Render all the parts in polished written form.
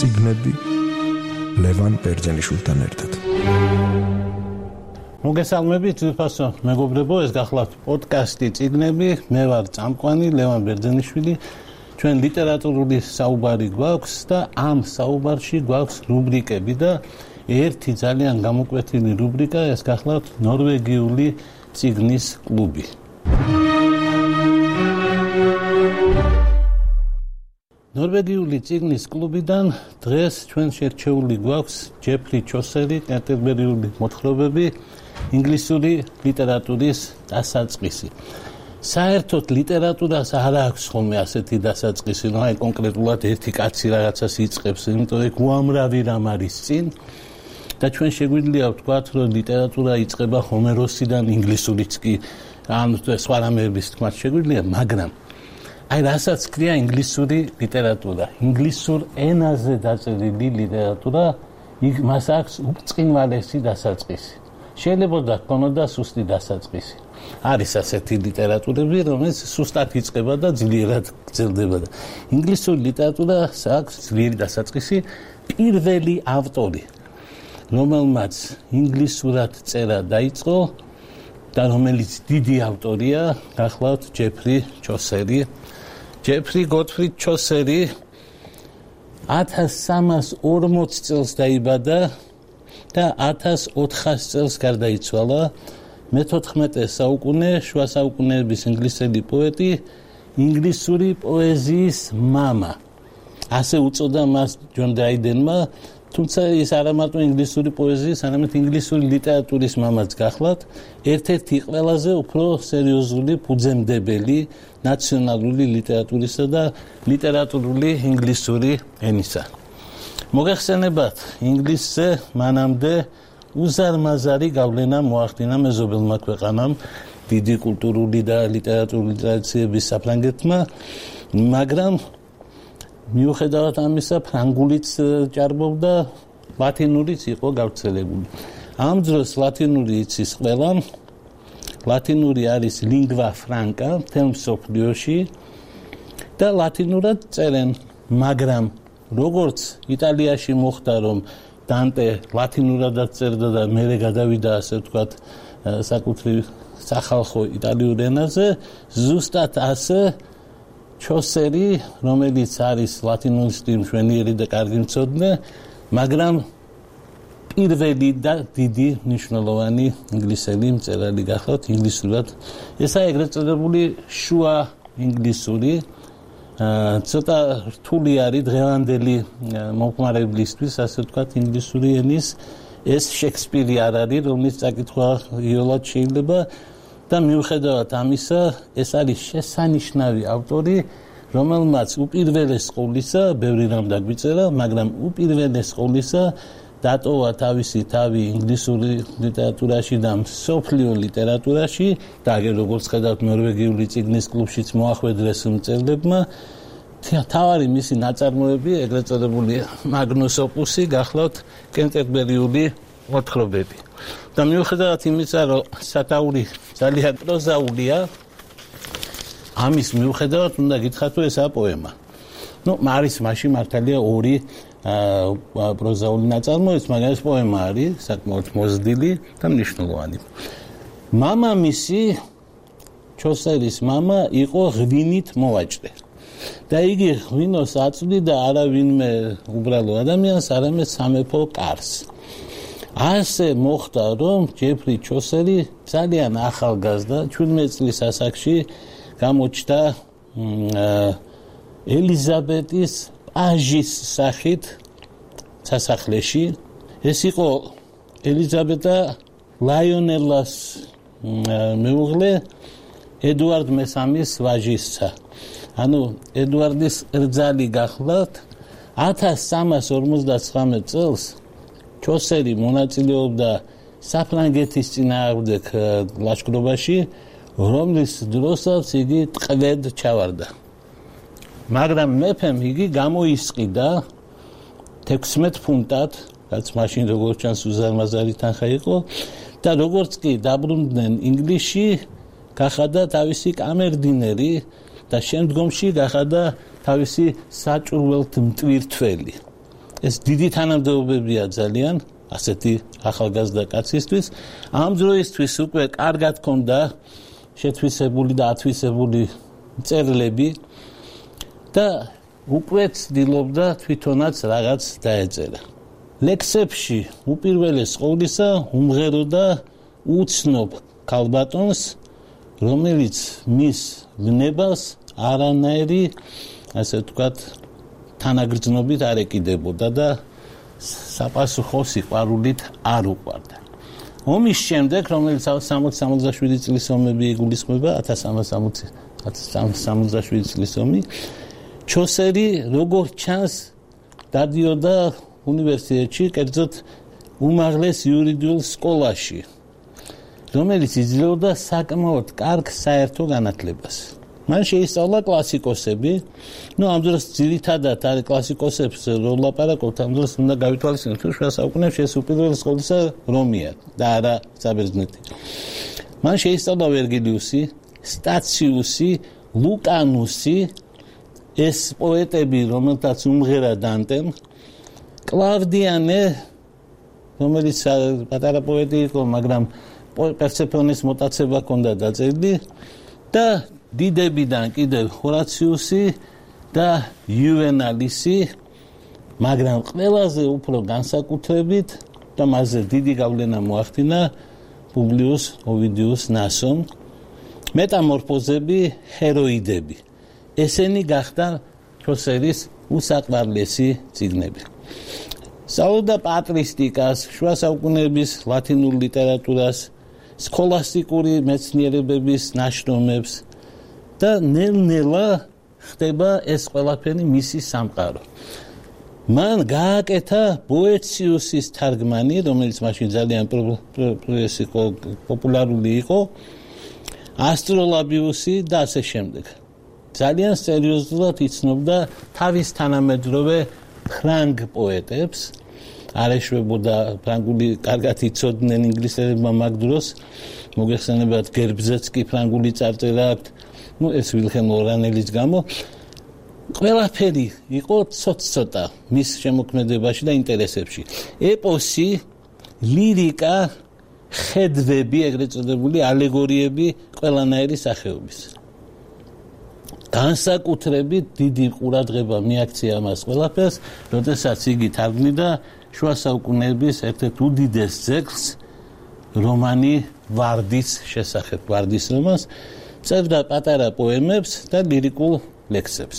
წიგნები ლევან ბერძენიშვილთან ერთად. მოგესალმებით ძვირფასო მეგობრებო, ეს გახლავთ პოდკასტი წიგნები, მე ვარ წამყვანი ლევან ბერძენიშვილი. ჩვენ ლიტერატურული საუბარი გვაქვს და ამ საუბარში გვაქვს რუბრიკები და ერთი ძალიან გამოკვეთილი რუბრიკა, ეს გახლავთ ნორვეგიული წიგნის კლუბი. ნორვეგიული წიგნის კლუბიდან დღეს ჩვენ შერჩეული გვაქვს ჯეფრი ჩოსერი, კენტერბერიული მოთხრობები, ინგლისური ლიტერატურის დასაწყისი. საერთოდ ლიტერატურას არ აქვს ხოლმე ასეთი დასაწყისი, ნუ აი კონკრეტულად ერთი კაცი რაღაცას იწყებს, იმიტომ იქ უამრავი რამ არის წინ და ჩვენ შეგვიძლია ვთქვათ, რომ ლიტერატურა იწყება ჰომეროსიდან, ინგლისურიც კი ან სხვა რამეების თქმაც შეგვიძლია, მაგრამ აი რასაც ქვია ინგლისური ლიტერატურა, ინგლისურ ენაზე დაწერილი ლიტერატურა, მას აქვს ბრწყინვალესი დასაწყისი. შეიძლება ჰქონოდა სუსტი დასაწყისი. არის ასეთი ლიტერატურები, რომელიც სუსტად იწყება და ძლიერად გრძელდება. ინგლისური ლიტერატურას აქვს ძლიერი დასაწყისი, პირველი ავტორი, რომელმაც ინგლისურად წერა დაიწყო და რომელიც დიდი ავტორია, გახლავთ ჯეფრი ჩოსერი. ჯეფრი გოტფრიდ ჩოსერი 1340 წელს დაიბადა და 1400 წელს გარდაიცვალა. მე-14 საუკუნე, შუა საუკუნეების ინგლისელი პოეტი, ინგლისური პოეზიის მამა. ასე უწოდა მას ჯონ დრაიდენმა, თუმცა ის არა მარტო ინგლისური პოეზიის, არამედ ინგლისური ლიტერატურის მამაც გახლავთ, ერთ-ერთი ყველაზე უფრო სერიოზული ფუძემდებელი ნაციონალური ლიტერატურისა და ლიტერატურული ინგლისური ენისა. მოგეხსენებათ, ინგლისზე მანამდე უზარმაზარი გავლენა მოახდინა მეზობელმა ქვეყანამ, დიდი კულტურული და ლიტერატურული ტრადიციების საფრანგეთმა, მაგრამ მიუხედავად ამისა, ფრანგულიც ჭარბობდა, ლათინურიც იყო გავრცელებული. ამ დროს ლათინური იცის ყველამ. ლათინური არის ლინგვა ფრანკა მთელ მსოფლიოში და ლათინურად წერენ, მაგრამ როგორც იტალიაში მოხდა, რომ დანტე ლათინურადაც წერდა და მერე გადავიდა, ასე ვთქვათ, საკუთრივ სახალხო იტალიურ ენაზე, ზუსტად ასე ჩოსერი, რომელიც არის ლათინური მშვენიერი და კარგი მცოდნე, მაგრამ პირველი და დიდი მნიშვნელოვანი ინგლისელი მწერალი გახლავთ ინგლისურად. ესაა ეგრეთ წოდებული შუა ინგლისური, ცოტა რთული არის დღევანდელი მომხმარებლისთვის, ასე ვთქვათ, ინგლისური ენის. ეს შექსპირი არ არის, რომელიც წაკითხვა იოლად შეიძლება და მიუხედავად ამისა, ეს არის შესანიშნავი ავტორი, რომელმაც უპირველეს ყოვლისა, ბევრი რამ დაგვიწერა, მაგრამ უპირველეს ყოვლისა დატოვა თავისი თავი ინგლისური ლიტერატურაში და მსოფლიო ლიტერატურაში და როგორც ხედავთ ნორვეგიული წიგნის კლუბშიც მოახვედრეს მწერლებმა. თავარი მისი ნაწარმოები, ეგრეთ წოდებული მაგნუს ოპუსი, გახლავთ კენტერბერიული მოთხრობები. და მიუხედავად იმისა, რომ სათაური ძალიან პროზაულია, ამის მიუხედავად უნდა გითხრათ, რომ ესაა პოემა. არის მაშინ მართალია ორი პროზაული ნაწარმოებიც, მაგრამ ეს პოემა არის საკმაოდ მოზრდილი და მნიშვნელოვანი. მამამისი, ჩოსერის მამა, იყო ღვინით მოვაჭრე. და იგი ღვინოს აწვდიდა არა ვინმე უბრალო ადამიანს, არამედ სამეფო კარს. ასე მოხდა, რომ ჯეფრი ჩოსერი ძალიან ახალგაზრდა, 17 წლის ასაკში გამოჩნდა ელიზაბეტის პაჟის სახით სასახლეში. ეს იყო ელიზაბეტა ლაიონელას მეუღლე ედუარდ მესამის ვაჟისა. ანუ ედუარდის რძალი გახლავთ. 1359 წელს ჩოსერი მონაწილეობდა საფრანგეთის წინააღმდეგ ლაშქრობაში, რომლის დროსაც იგი ტყვედ ჩავარდა. მაგრამ მეფემ იგი გამოისყიდა 16 ფუნტად, რაც მაშინ როგორც ჩანს უზარმაზარი თანხა იყო და როგორც კი დაბრუნდნენ ინგლისში, გახადა თავისი კამერდინერი და შემდგომში გახადა თავისი საჭურველთ მტვირთველი. ეს დიდი თანამდებობებია ძალიან ასეთი ახალგაზრდა კაცისთვის. ამ დროისთვის უკვე კარგად ქონდა შეთვისებული და ათვისებული წერილები და უკვე ცდილობდა თვითონაც რაღაც დაეწერა. ლექსებში უპირველეს ყოვლისა უმღეროდა უცნობ ქალბატონს, რომელიც მის ვნებას არანაირი, ასე ვთქვათ, თანაგრძნობით არ ეკიდებოდა და საპასუხო სიყვარულით არ უყვარდა. ომის შემდეგ, რომელიც 60-67 წლის ომები იგულისხმება, 1367 წლის ომი, ჩოსერი როგორც ჩანს დადიოდა უნივერსიტეტში, კერძოდ უმაღლეს იურიდიულ სკოლაში, რომელიც იძლეოდა საკმაოდ კარგ საერთო განათლებას. მან შეისწავლა კლასიკოსები, ამ დროს ძირითადად არის კლასიკოსებს რო ვლაპარაკობთ, ამ დროს უნდა გავითვალისწინოთ, რომ შუა საუკუნეებში ეს უპირველეს ყოვლისა რომია და არა საბერძნეთი. მან შეისწავლა ვერგილიუსი, სტაციუსი, ლუკანუსი, ეს პოეტები, რომელთაც უმღერა დანტემ, კლავდიანე, რომელიც პატარა პოეტი იყო, მაგრამ პერსეფონეს მოტაცება ჰქონდა დაწერილი და დიდებიდან კიდევ ჰორაციუსი და იუვენალისი, მაგრამ ყველაზე უფრო განსაკუთრებით და მასზე დიდი გავლენა მოახდინა პუბლიუს ოვიდიუს ნასომ, მეტამორფოზები, ჰეროიდები. ესენი გახდა ჩოსერის უსაყვარლესი წიგნები. სწავლობდა პატრისტიკას, შუა საუკუნეების ლათინურ ლიტერატურას, სქოლასტიკური მეცნიერებების ნაშრომებს და ნელ-ნელა ხდება ეს ყველაფერი მისი სამყარო. მან გააკეთა ბოეციუსის თარგმანი, რომელიც მაშინ ძალიან პოპულარული იყო, ასტროლაბიუსი და ასე შემდეგ. ძალიან სერიოზულად იცნობდა თავის თანამედროვე ფრანგ პოეტებს, არ ეშვებოდა ფრანგული, კარგად იცოდნენ ინგლისელებმა მაგ დროს, მოგეხსენებათ გერბზეც კი ფრანგული წარწერა აქვთ, ეს ვილჰელმ ორანელის გამო. ყველაფერი იყო ცოტ-ცოტა მის შემოქმედებაში და ინტერესებში. ეპოსი, ლირიკა, ხედვები, ეგრეთ წოდებული ალეგორიები ყველანაირი სახეობის. განსაკუთრებით დიდი ყურადღება მიაქცია მას ყველაფერს, როდესაც იგი თარგმნიდა შუა საუკუნეების ერთ-ერთ უდიდეს ძეგლს, რომანი ვარდის შესახებ, ვარდის რომანს, წერდა პატარა პოემებს და ლირიკულ ლექსებს.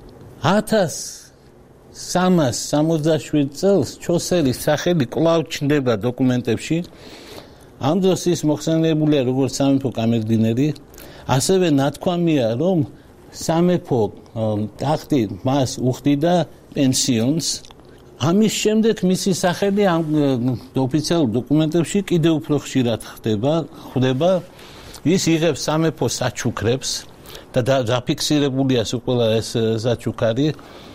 1367 წელს ჩოსერის სახელი კვლავ ჩნდება დოკუმენტებში. ამ დროს ის მოხსენებულია როგორც სამეფო კამერდინერი, ასევე ნათქვამია, რომ სამეფო ტახტი მას უხდიდა პენსიონს. ამის შემდეგ მისი სახელი ამ ოფიციალურ დოკუმენტებში კიდევ უფრო ხშირად ხვდება. ის იღებს სამეფო საჩუქრებს და დაფიქსირებულია ყველა ეს საჩუქარი.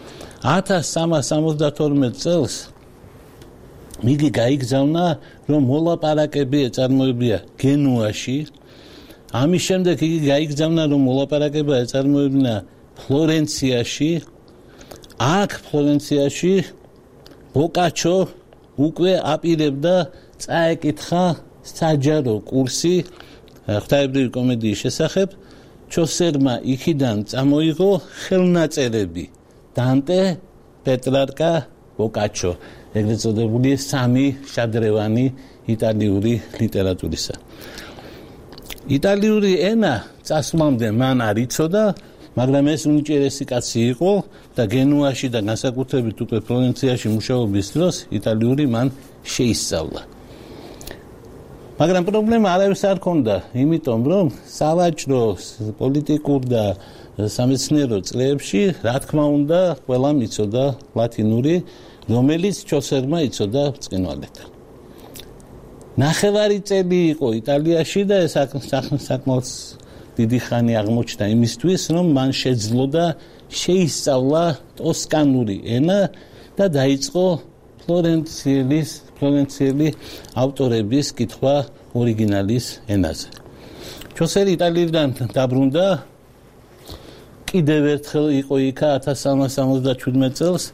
1372 წელს იგი გაიგზავნა, რომ მოლაპარაკები ეწარმოებია გენუაში. ამის შემდეგ იგი გაიგზავნა, რომ მოლაპარაკება ეწარმოებინა ფლორენციაში. აქ ფლორენციაში ბოკაჩო უკვე აპირებდა წაეკითხა საჯარო კურსი ღვთაებრივი კომედიის შესახებ. ჩოსერმა იქიდან წამოიღო ხელნაწერები დანტე, პეტრარკა, ბოკაჩო, ეგრეთ წოდებული სამი შადრევანი იტალიური ლიტერატურისა. იტალიური ენა წასვლამდე მან არ იცოდა, მაგრამ ეს უნიჭიერესი კაცი იყო და გენუაში და განსაკუთრებით უკვე ფლორენციაში მუშაობის დროს იტალიური მან შეისწავლა. მაგრამ პრობლემა არავის არ ჰქონდა, იმიტომ რომ სავაჭრო, პოლიტიკურ და სამეცნიერო წრეებში, რა თქმა უნდა, ყველამ იცოდა ლათინური, რომელიც ჩოსერმა იცოდა ბრწყინვალედ. ნახევარი წელი იყო იტალიაში და ეს საკმაოდ დიდი ხანი აღმოჩნდა იმისთვის, რომ მან შეძლო და შეისწავლა ტოსკანური ენა და დაიწყო ფლორენციელი ავტორების კითხვა ორიგინალის ენაზე. ჩოსერი იტალიიდან დაბრუნდა, კიდევ ერთხელ იყო იქა 1377 წელს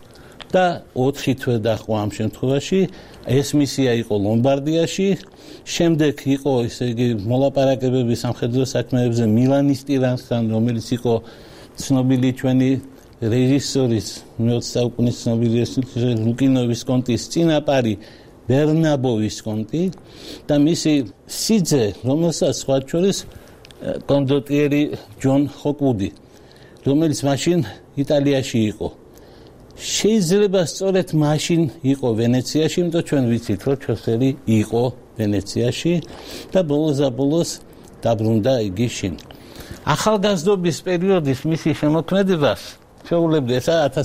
და 4 თვე დაჰყო ამ შემთხვევაში. ეს მისია იყო ლომბარდიაში. შემდეგ იყო ესე იგი მოლაპარაკებები სამხედრო საქმეებზე მილანის ტირანსთან, რომელიც იყო ცნობილი ჩვენი რეჟისორის მე-20 საუკუნის ცნობილი ლუკინო ვისკონტის წინაპარი ბერნაბო ვისკონტი და მისი სიძე, რომელსაც სხვა შორის კონდოტიერი ჯონ ჰოკუდი, რომელიც მაშინ იტალიაში იყო. შეიძლება სწორედ მაშინ იყო ვენეციაში, იმიტომ ჩვენ ვიცით, რომ ჩოსელი იყო ვენეციაში და ბოლოს დაბრუნდა იგი შინ. ახალგაზრდობის პერიოდის მისი შემოქმედებას ჩვეულებრივ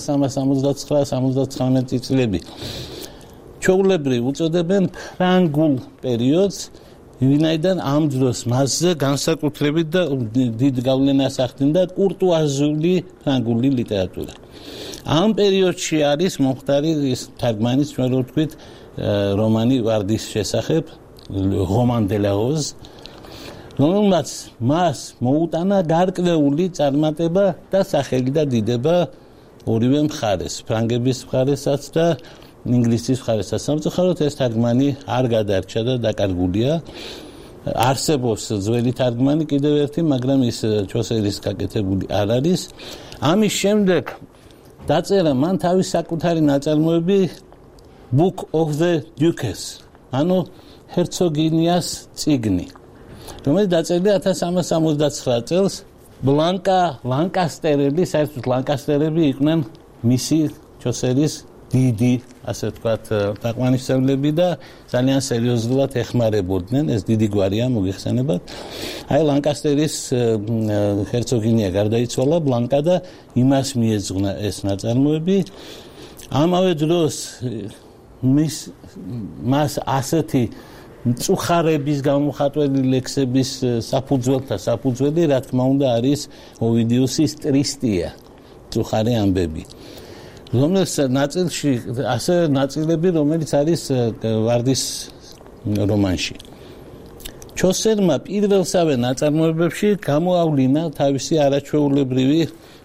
1369-79 წლები ჩვეულებრივ უწოდებენ ფრანგულ პერიოდს, ვინაიდან ამ დროს მასზე განსაკუთრებით და დიდ გავლენას ახდენდა კურტუაზული ფრანგული ლიტერატურა. ამ პერიოდში არის მომხდარი ის თარგმანის ჩვენ რო ვთქვით რომანი ვარდის შესახებ, რომან დე ლა როզ, რომელმაც მას მოუტანა გარკვეული წარმატება და სახელი და დიდება ორივე მხარეს, ფრანგების მხარესაც და ინგლისის მხარესაც. სამწუხაროდ ეს თარგმანი არ გადარჩა და დაკარგულია. არსებობს ძველი თარგმანი კიდევ ერთი, მაგრამ ის ჩოსერის გაკეთებული არ არის. ამის შემდეგ დაწერა მან თავის საკუთარი ნაწარმოები Book of the Duchess, ანუ ჰერცოგინიას წიგნი, რომელიც დაწერილია 1369 წელს. ბლანკა ლანკასტერელი, საერთოდ ლანკასტერები იყვნენ მისი ჩოსერის დიდი, ასე ვთქვათ, თაყვანისმცემლები და ძალიან სერიოზულად ეხმარებოდნენ, ეს დიდი გვარია მოგეხსენებათ. აი ლანკასტერის ჰერცოგინია გარდაიცვალა ბლანკა და იმას მიეძღვნა ეს ნაწარმოები. ამავე დროს მას ასეთი მწუხარების გამოხატველი ლექსების საფუძველი, რა თქმა უნდა, არის ოვიდიუსის ტრისტია, მწუხარე ამბები. რომელს ნაწილში ასე ნაწილები, რომელიც არის ვარდის რომანში. ჩოსერმა პირველსავე ნაწარმოებებში გამოავლინა თავისი არაჩვეულებრივი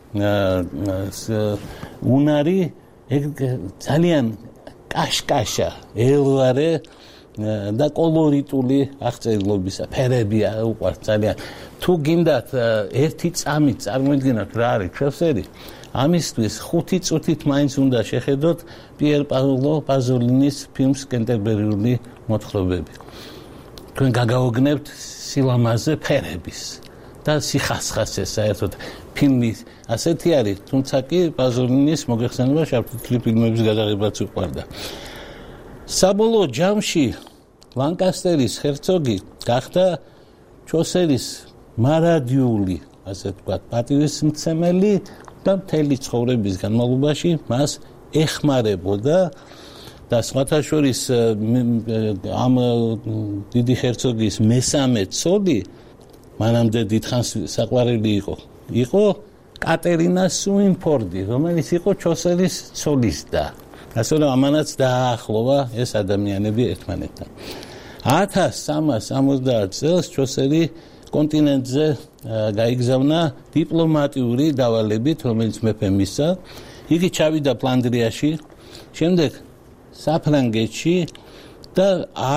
უნარი, ძალიან კაშკაშა, ელვარე და კოლორიტული აღწერილობისა, ფერები უყვართ ძალიან. თუ გინდათ ერთი წამით წარმოიდგინოთ რა არის ჩოსერი, ამისთვის 5 წუთით მაინც უნდა შეხედოთ პიერ პაოლო პაზოლინის ფილმს კენტერბერიული მოთხრობები. თქვენ გაგაოგნებთ სილამაზე ფერების და სიხასხასეს საერთოდ ფილმი ასეთი არის, თუმცა კი პაზოლინის მოგეხსენება შავ-თეთრი ფილმების გადაღებაც უყვარდა. საბოლოო ჯამში ლანკასტერის ჰერცოგი გახდა ჩოსერის მარადიული, ასე ვთქვათ, პატივისმცემელი და მთელი ცხოვრების განმავლობაში მას ეხმარებოდა და სხვათა შორის ამ დიდი ჰერცოგის მესამე ცოლი, მანამდე დიდხანს საყვარელი იყო კატერინა სუინფორდი, რომელიც იყო ჩოსერის ცოლის და ასე რომ ამანაც დაახლოვა ეს ადამიანები ერთმანეთთან. 1360 წელს ჩოსერი კონტინენტზე გაიგზავნა დიპლომატიური დავალებით, რომელიც მეფემ მისცა. იგი ჩავიდა ფლანდრიაში, შემდეგ საფრანგეთში და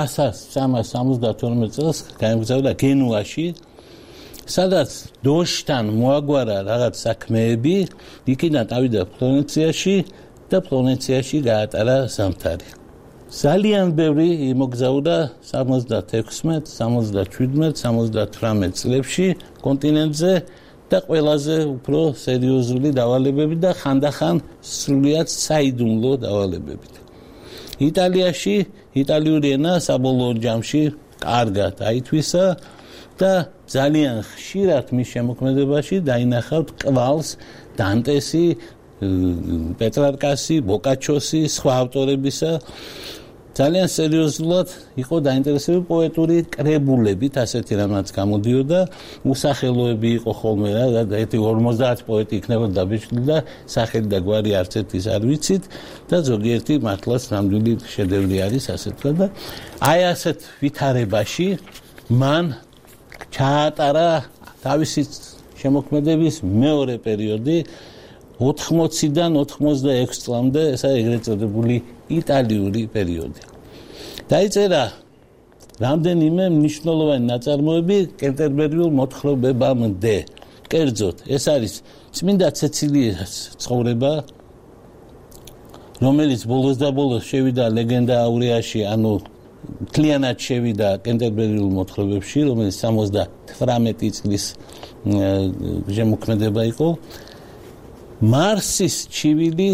1372 წელს გაემგზავრა გენუაში, სადაც დოშთან მოაგვარა რაღაც საქმეები, იქიდან წავიდა ფლორენციაში და ფლორენციაში გაატარა ზამთარი. ძალიან ბევრი იმოგზაურა 76, 77, 78 წლებში კონტინენტზე და ყველაზე უფრო სერიოზული დავალებები და ხანდახან სრულიად საიდუმლო დავალებებით. იტალიაში იტალიური ენა საბოლოო ჯამში კარგად აითვისა და ძალიან ხშირად მის შემოქმედებაში დაინახავთ კვალს დანტესი, პეტრარკასი, ბოკაჩოსი, სხვა ავტორებისა. ძალიან სერიოზულად იყო დაინტერესებული პოეტური კრებულებით, ასეთი რამაც გამოდიოდა, უსახელოები იყო ხოლმე რა, და 50 პოეტი იქნებოდა დაბეჭდილი და სახელი და გვარი არც ერთის არ ვიცით და ზოგიერთი მართლაც ნამდვილი შედევრი არის, ასე თქვა და აი ასეთ ვითარებაში მან ჩაატარა თავისი შემოქმედების მეორე პერიოდი, 80-დან 86 წლამდე, ესა ეგრეთ წოდებული იტალიური პერიოდი. დაიწერა რამდენიმე მნიშვნელოვანი ნაწარმოები კენტერბერიულ მოთხრობებამდე. კერძოდ, ეს არის წმინდა ცეცილიას ცხოვრება, რომელიც ბოლოს და ბოლოს შევიდა ლეგენდა აურეაში, ანუ მთლიანად შევიდა კენტერბერიულ მოთხრობებში, რომელიც 78 წლის შემოქმედება იყო. მარსის ჩივილი,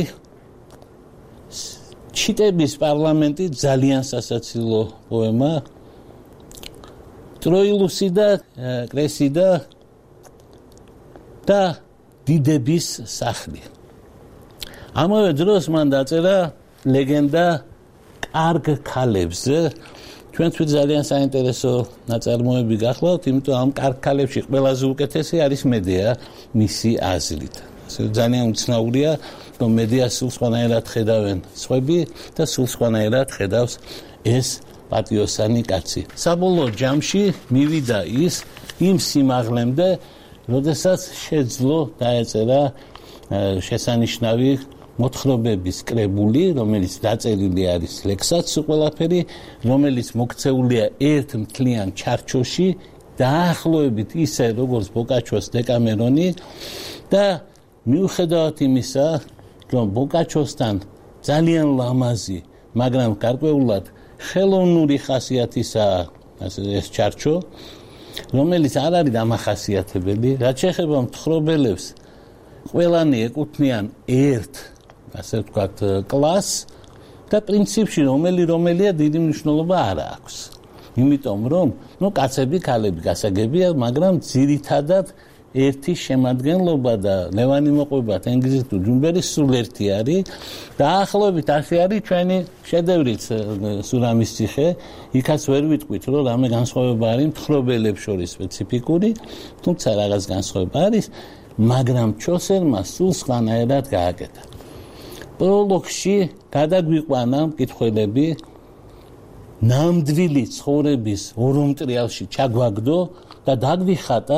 ჩიტების პარლამენტი, ძალიან სასაცილო პოემა. ტროილუსი და კრესიდა და დიდების სახლი. ამავე დროს მან დაწერა ლეგენდა კარგ ქალებზე. ჩვენთვის ძალიან საინტერესო ნაწარმოები გახლავთ, იმიტომ ამ კარგ ქალებში ყველაზე უკეთესი არის მედეა მისი აზრით. ძალიან უცნაურია, რომ მედეას სულ სხვანაირად ხედავენ სხვები და სულ სხვანაირად ხედავს ეს პატიოსანი კაცი. საბოლოო ჯამში მივიდა ის იმ სიმაღლემდე, როდესაც შეძლო დაეწერა შესანიშნავი მოთხრობების კრებული, რომელიც დაწერილი არის ლექსად ყველაფერი, რომელიც მოქცეულია ერთ მთლიან ჩარჩოში, დაახლოებით ისე როგორც ბოკაჩოს დეკამერონი და მიუხედავად იმისა, რომ ბოკაჩოსთან ძალიან ლამაზი, მაგრამ გარკვეულად ხელოვნური ხასიათისაა ეს ჩარჩო, რომელიც არ არის დამახასიათებელი, რაც შეეხება მთხრობელებს, ყველანი ეკუთვნიან ერთ, ასე ვთქვათ, კლასს და პრინციპში რომელია დიდი მნიშვნელობა არ აქვს. იმიტომ რომ, კაცები, ქალები გასაგებია, მაგრამ ძირითადად ერთი შემადგენლობა და ლევანი მოყვება თენგიზის თუ ჯუმბერის სულ ერთი არის. დაახლოებით ასე არის ჩვენი შედევრიც სურამის ციხე. იქაც ვერ ვიტყვით, რომ რამე განსხვავება არის მთხრობელებს შორის სპეციფიკური, თუმცა რაღაც განსხვავება არის, მაგრამ ჩოსერმა სულ სხვანაირად გააკეთა. პროლოგში გადაგვიყვანა მკითხველები ნამდვილი ცხოვრების ორომტრიალში ჩაგვაგდო და დაგვიხატა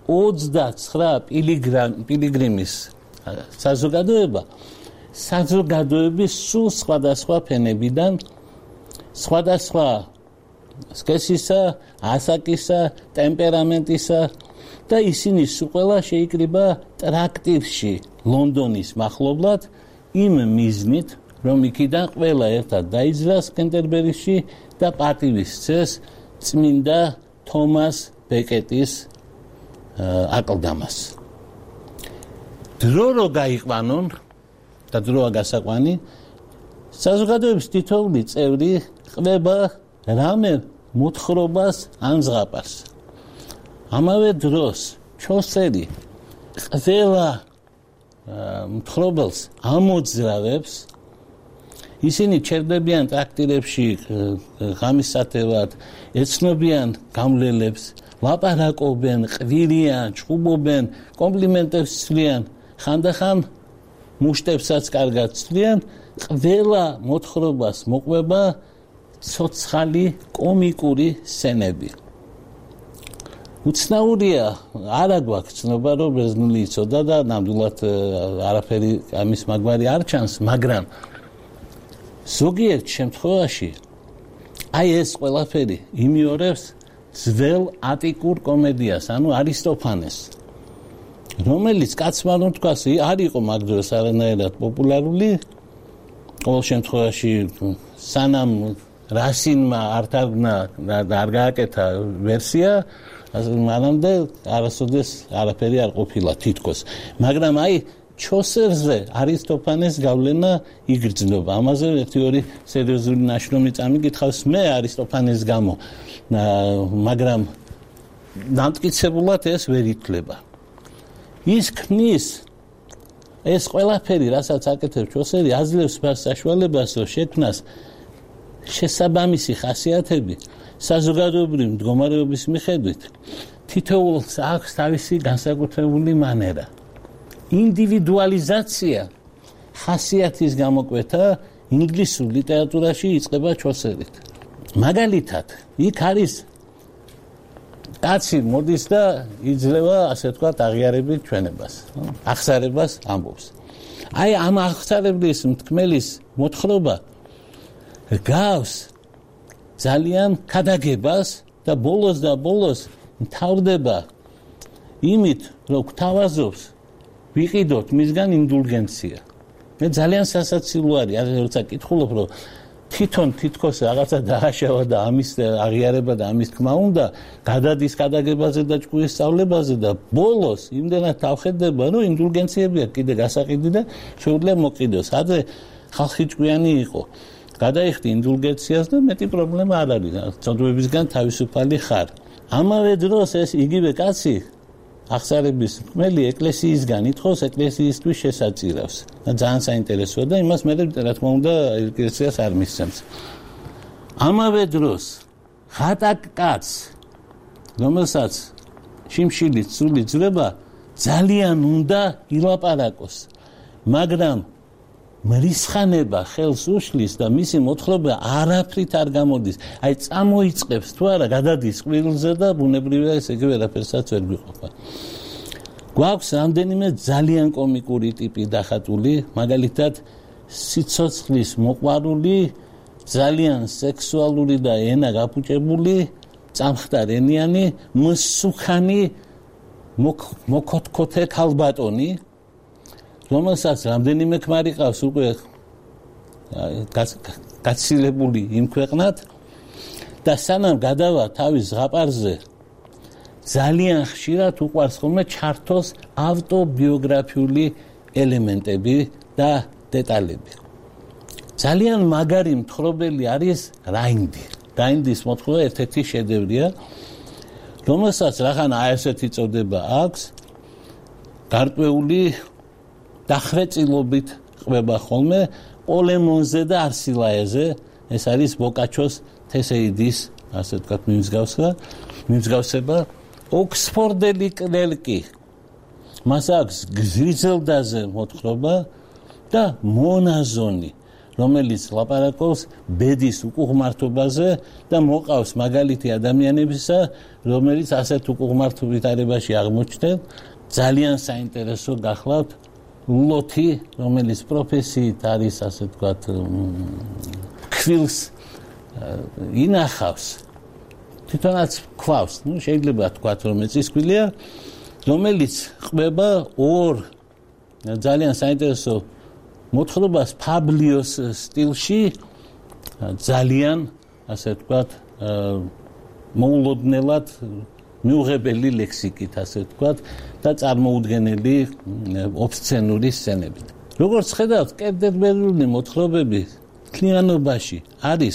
29 პილიგრიმის საზოგადოება, საზოგადოების სულ სხვადასხვა ფენებიდან, სხვადასხვა სქესისა, ასაკისა, ტემპერამენტისა და ისინი სულ ყველა შეიკრიბა ტრაქტირში ლონდონის მახლობლად იმ მიზნით, რომ იქიდან ყველა ერთად დაიძრას კენტერბერიში და პატივის სცეს წმინდა თომას ბეკეტის აკლდამას. დრო რო გაიყვანონ და დროა გასაყვანი, საზოგადოების თითოეული წევრი ყდება რამე მოთხრობას ან ზღაპარს. ამავე დროს ჩოსერი ყველა მთხრობელს ამოძრავებს, ისინი ჩერდებიან ტრაქტირებში ღამისათევად, ეცნობიან გამლელებს, ლაპარაკობენ, ყვირიან, ჭუბობენ, კომპლიმენტებს ცვლიან, ხანდახან მუშტებსაც კარგად ცვლიან, ყველა მოთხრობას მოყვება ცოცხალი კომიკური სცენები. უცნაურია, არა გვაქვს ცნობა, რომ ბერძნული იცოდა და ნამდვილად არაფერი ამის მაგვარი არ ჩანს, მაგრამ ზოგიერთ შემთხვევაში აი ეს ყველაფერი იმიორებს ძველ ატიკურ კომედიას, ანუ არისტოფანეს, რომელიც კაცმა რომ თქვას, არ იყო მაგ დროს არანაირად პოპულარული, ყოველ შემთხვევაში სანამ რასინმა არ თარგმნა და არ გააკეთა ვერსია, მანამდე არასოდეს არაფერი არ ყოფილა თითქოს. მაგრამ აი ჩოსერზე არისტოფანეს გავლენა იგრძნობა. ამაზე ერთი-ორი სერიოზული ნაშრომი წამიგითხავს მე არისტოფანეს გამო, მაგრამ დამტკიცებულად ეს ვერ ითვლება. ის ქმნის ეს ყველაფერი, რასაც აკეთებს ჩოსერი, აძლევს მას საშუალებას, რომ შექმნას შესაბამისი ხასიათები საზოგადოებრივი მდგომარეობის მიხედვით. თითოეულს აქვს თავისი განსაკუთრებული მანერა. ინდივიდუალიზაცია ხასიათის გამოკვეთა ინგლისურ ლიტერატურაში იწყება ჩოსერით. მაგალითად, იქ არის კაცი მოდის და იძლევა, ასე ვთქვათ, აღიარებით ჩვენებას, ახსარებას ამბობს. აი ამ აღწერებლის მთქმელის მოთხრობა გავს ძალიან ქადაგებას და ბოლოს მთავრდება იმით, რომ გვთავაზობს ვიყიდოთ მისგან ინდულგენცია. მე ძალიან სასაცილო არის, როცა კითხულობ, რომ თვითონ თითქოს რაღაცა დააშავა და ამის აღიარება და ამის თქმა უნდა, გადადის ქადაგებაზე და ჭკუის სწავლებაზე და ბოლოს იმდენად თავხედდება, რომ ინდულგენციებია კიდე გასაყიდი და შეუძლია მოყიდოს. ადრე ხალხი ჭკვიანი იყო. გადაიხდი ინდულგენციას და მეტი პრობლემა არ არის. წოდებებისგან თავისუფალი ხარ. ამავე დროს ეს იგივე კაცი აღსარების მკმელი ეკლესიისგან ითხოვს ეკლესიისთვის შესაწირავს. და ძალიან საინტერესოა და იმას მე რა თქმა უნდა ეკლესიას არ მისცემს. ამავე დროს ხატაკ კაც, რომელსაც შიმშილით სული ძრება, ძალიან უნდა ილაპარაკოს. მაგრამ მრისხანება ხელს უშლის და მისი მოთხრობა არაფრით არ გამოდის. აი წამოიწყებს თუ არა, გადადის ყვილზე და ბუნებრივია ეს იგივე რაფერსაც ვერ გვიყოფა. გვაქვს რამდენიმე ძალიან კომიკური ტიპი დახატული, მაგალითად სიცოცხლის მოყვარული, ძალიან სექსუალური და ენა გაფუჭებული, წამხდარენიანი, მსუქანი მოკოთქოთე ქალბატონი, რომელსაც რამდენიმე ქმარი ყავს უკვე გაცილებული იმ ქვეყნად და სანამ გადავა თავის ზღაპარზე ძალიან ხშირად უყვარს ხოლმე ჩართოს ავტობიოგრაფიული ელემენტები და დეტალები. ძალიან მაგარი მთხრობელი არის რაინდი. რაინდის მოთხრობა ერთ-ერთი შედევრია, რომელსაც რახან ესეთი წოდება აქვს, გარკვეული დახრეწილობით ყვება ხოლმე პოლემონზე და არსილაეზე. ეს არის ბოკაჩოს თესეიდის, ასე ვთქვათ, მიმსგავსება. ოქსფორდელი კლერკი, მას აქვს გზრიძელდაზე მოთხრობა და მონაზონი, რომელიც ლაპარაკობს ბედის უკუღმართობაზე და მოყავს მაგალითი ადამიანებისა, რომელიც ასეთ უკუღმართ ვითარებაში აღმოჩნდნენ. ძალიან საინტერესო გახლავთ ლოთი, რომელიც პროფესიით არის, ასე ვთქვათ, ქვილს ინახავს. თვითონაც ქვავს, შეიძლება ვთქვათ, რომ ეწისქვილია, რომელიც ყვება ორ ძალიან საინტერესო მოთხრობას ფაბლიოს სტილში, ძალიან, ასე ვთქვათ, მოულოდნელად მიუღებელი ლექსიკით, ასე ვთქვათ, და წარმოუდგენელი ობსცენური სცენებით. როგორც ხედავთ, კენტერბერიული მოთხრობები მთლიანობაში არის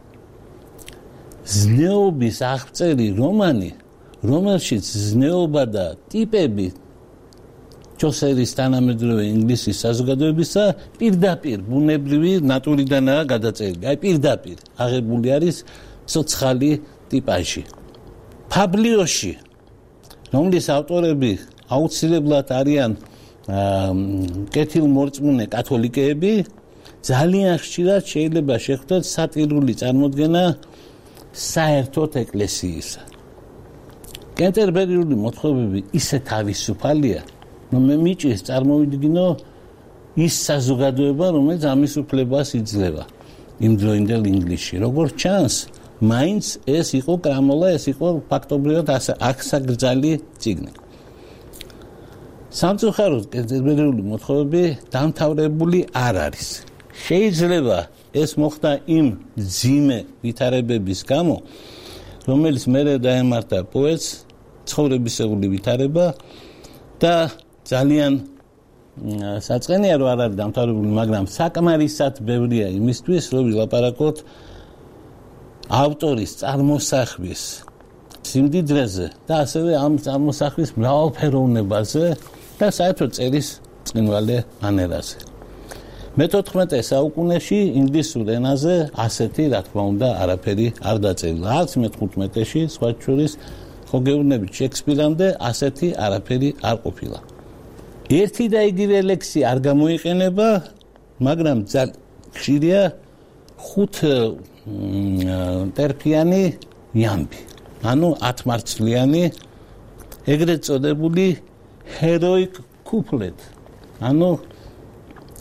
ზნეობის აღწერი რომანი, რომელშიც ზნეობა და ტიპები ჩოსერის თანამედროვე ინგლისის საზოგადოებისა პირდაპირ ბუნებრივი ნატურიდანაა გადაწერილი. აი პირდაპირ აღებული არის ცოცხალი ტიპაჟი. ფაბლიოში, რომლის ავტორები აუცილებლად არიან კეთილმორწმუნე კათოლიკეები, ძალიან ხშირად შეიძლება შეხვდეთ სატირული წარმოდგენა საერთოდ ეკლესიისა. კენტერბერიული მოთხრობები ისე თავისუფალია, რომ მე მიჭირს წარმოვიდგინო ის საზოგადოება, რომელიც ამის უფლებას იძლევა იმდროინდელ ინგლისში. როგორც ჩანს, მაინც ეს იყო კრამოლა, ეს იყო ფაქტობრივად აღსაგრძალი წიგნი. სამწუხაროდ კენტერბერიული მოთხრობები დამთავრებული არ არის. შეიძლება ეს მოხდა იმ ძიმე ვითარებების გამო, რომელიც მერე დაემართა პოეტს, ცხოვრებისეული ვითარება და ძალიან საწყენია რომ არ არის დამთავრებული, მაგრამ საკმარისად ბევრია იმისთვის, რომ ვილაპარაკოთ ავტორის წარმოსახვის სიმდიდრეზე და ასევე ამ წარმოსახვის მრავალფეროვნებაზე და საერთოდ წერის წყინვალე მანერაზე. მე-14 საუკუნეში ინგლისურ ენაზე ასეთი, რა თქმა უნდა, არაფერი არ დაწერილა. არც მე-15-ში, სხვა შორის, ხო გეუბნებით, შექსპირამდე ასეთი არაფერი არ ყოფილა. ერთი და იგივე ლექსი არ გამოიყენება, მაგრამ ხშირია 5 ტერფიანი იამბი. ანუ 10 მარცვლიანი, ეგრეთ წოდებული heroic couplet. ანუ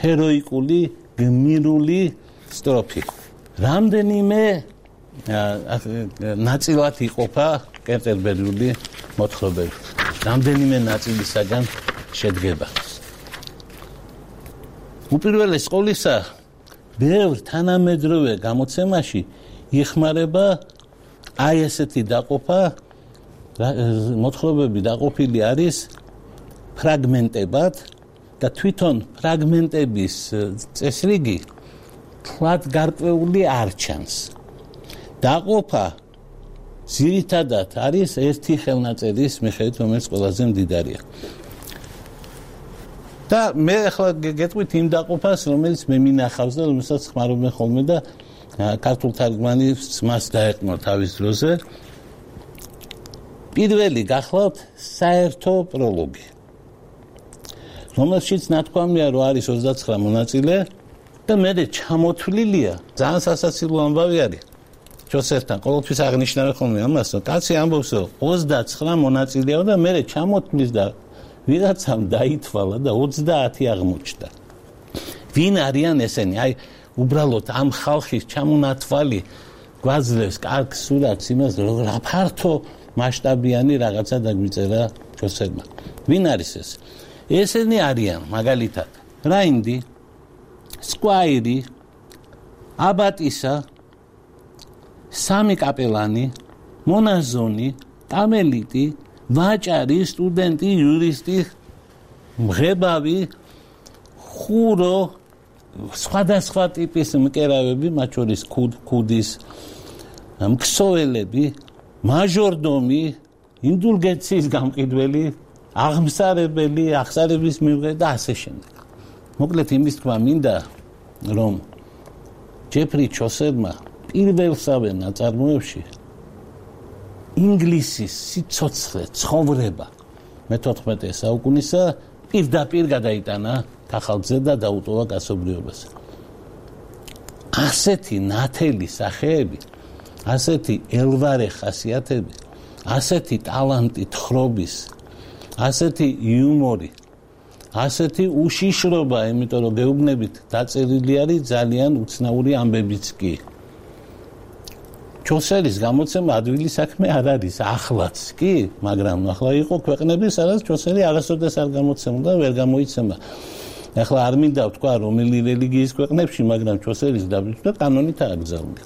ჰეროიკული, გმირული სტროფი. რამდენიმე ნაწილად იყოფა კენტერბერიული მოთხრობები. რამდენიმე ნაწილისაგან შედგება. უპირველეს ყოვლისა, ბევრ თანამედროვე გამოცემაში იხმარება აი ესეთი დაყოფა, მოთხრობები დაყოფილი არის ფრაგმენტებად და თვითონ ფრაგმენტების წესრიგი თლად გარკვეული არ ჩანს. დაყოფა ძირითადად არის ერთი ხელნაწერის მიხედვით, რომელიც ყველაზე მდიდარია. და მე ახლა გეტყვით იმ დაყოფას, რომელიც მე მინახავს და რომელსაც ხმარობენ ხოლმე და ქართულ თარგმანის მას დაეყნო თავის დროზე. პირველი გახლავთ საერთო პროლოგი, რომელშიც ნათქვამია, რომ არის 29 მონაწილე და მერე ჩამოთვლილია. ძალიან სასაცილო ამბავი არის. ჯოსერთან ყოველთვის აღნიშნავენ ხოლმე ამას, რომ კაცი ამბობს, რომ 29 მონაწილეა და მერე ჩამოთვლის და ვიღაცამ დაითვალა და 30 აღმოჩნდა. ვინ არიან ესენი? აი, უბრალოდ ამ ხალხის ჩამონათვალი გვაძლევს კარგ სურათს იმას, რომ რა ფართო მასშტაბიანი რაღაცა დაგვიწერა ჯოსერმა. ვინ არის ეს? ესენი არიან მაგალითად რაინდი, სკვაირი, აბატისა, სამი კაპელანი, მონაზონი, კამელიტი, ვაჭარი, სტუდენტი, იურისტი, მღებავი, ხურო, სხვადასხვა ტიპის მკერავები, მათ შორის ქუდის მქსოველები, მაჟორდომი, ინდულგენციის გამყიდველი, აღმსარებელი, აღსარების მიღწევი და ასე შემდეგ. მოკლედ იმის თქვა მინდა, რომ ჯეფრი ჩოსერმა პირველსავე ნაწარმოებში ინგლისის სიცოცხლე, ცხოვრება მე-14 საუკუნისა პირდაპირ გადაიტანა ქაღალდზე და დაუტოვა კაცობრიობას. ასეთი ნათელი სახეები, ასეთი ელვარე ხასიათები, ასეთი ტალანტი თხრობის, ასეთი იუმორი, ასეთი უშიშრობა, იმიტომ რომ გეუბნებით დაწერილი არის ძალიან უცნაური ამბებიც კი. ჩოსერის გამოცემა ადვილი საქმე არ არის, ახლაც კი, მაგრამ ახლა იყო ქვეყნები, სადაც ჩოსერი არასოდეს არ გამოცემდა, ვერ გამოიცემა. ახლა არ მინდა ვთქვა რომელი რელიგიის ქვეყნებში, მაგრამ ჩოსერის დაბეჭდა კანონით ააგზავნია.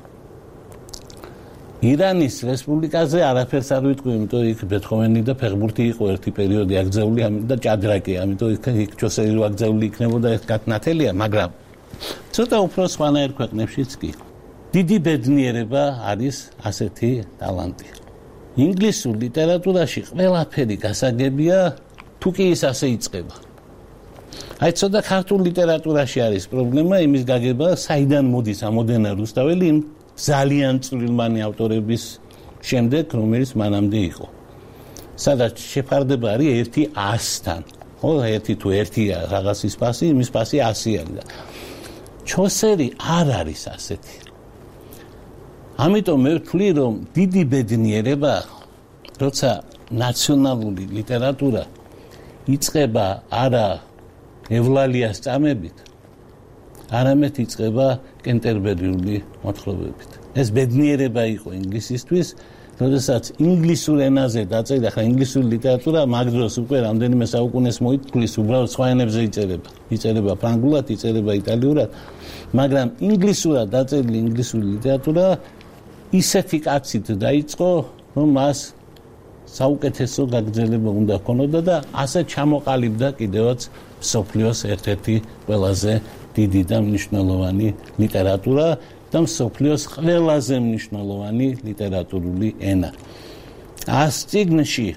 ირანის რესპუბლიკაზე არაფერს არ ვიტყვი, იმიტომ იქ ბეთჰოვენი და ფეხბურთი იყო ერთი პერიოდი აკრძალული, და ჭადრაკი, ამიტომ იქ ჩოსერი რო აკრძალული იქნებოდა ეს კათნათელია, მაგრამ ცოტა უფრო სხვანაირ ქვეყნებშიც კი. დიდი ბედნიერება არის ასეთი ტალანტი. ინგლისურ ლიტერატურაში ყველაფერი გასაგებია, თუ კი ის ასე იწყება. აი ცოტა ქართულ ლიტერატურაში არის პრობლემა იმის გაგება, საიდან მოდის ამოდენა რუსთაველი იმ ძალიან წვრილმანი ავტორების შემდეგ, რომელიც მანამდე იყო. სადაც შეფარდება არის 100-თან. ხო, 1 თუ 1 რაღაცის ფასი, იმის ფასი 100 არის. ჩოსერი არ არის ასეთი. ამიტომ მე ვთვლი, რომ დიდი ბედნიერება, როცა ნაციონალური ლიტერატურა იწყება არა ევლალიას წამებით, არამედ იწყება კენტერბერიული მოთხრობებით. ეს ბედნიერება იყო ინგლისისთვის, როდესაც ინგლისურ ენაზე დაწერა, ხა ინგლისური ლიტერატურა მაგ დროს უკვე რამდენიმე საუკუნეს მოითვლის, უბრალოდ სხვა ენებზე იწერება. იწერება ფრანგულად, იწერება იტალიურად, მაგრამ ინგლისურად დაწერილი ინგლისური ლიტერატურა ისეთი კაცით დაიწყო, რომ მას საუკეთესო გაგრძელება უნდა ჰქონოდა და ასე ჩამოყალიბდა კიდევაც მსოფლიოს ერთ-ერთი ყველაზე დიდი და მნიშვნელოვანი ლიტერატურა და მსოფლიოს ყველაზე მნიშვნელოვანი ლიტერატურული ენა. ას წიგნში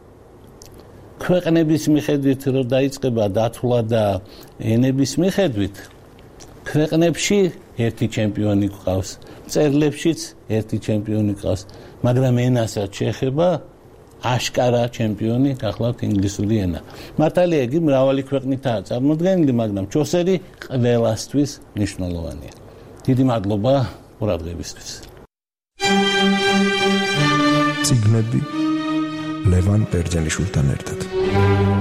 ქვეყნების მიხედვით რომ დაიწყება დათვლა და ენების მიხედვით, ქვეყნებში ერთი ჩემპიონი გვყავს, წერლებშიც ერთი ჩემპიონი გვყავს, მაგრამ ენასაც შეეხება აშკარა ჩემპიონი გახლავთ ინგლისური ენა. მართალია იგი მრავალი ქვეყნითაა წარმოდგენილი, მაგრამ ჩოსერი ყველასთვის მნიშვნელოვანია. დიდი მადლობა ყურადღებისთვის. წიგნები ლევან ბერძენიშვილთან ერთად.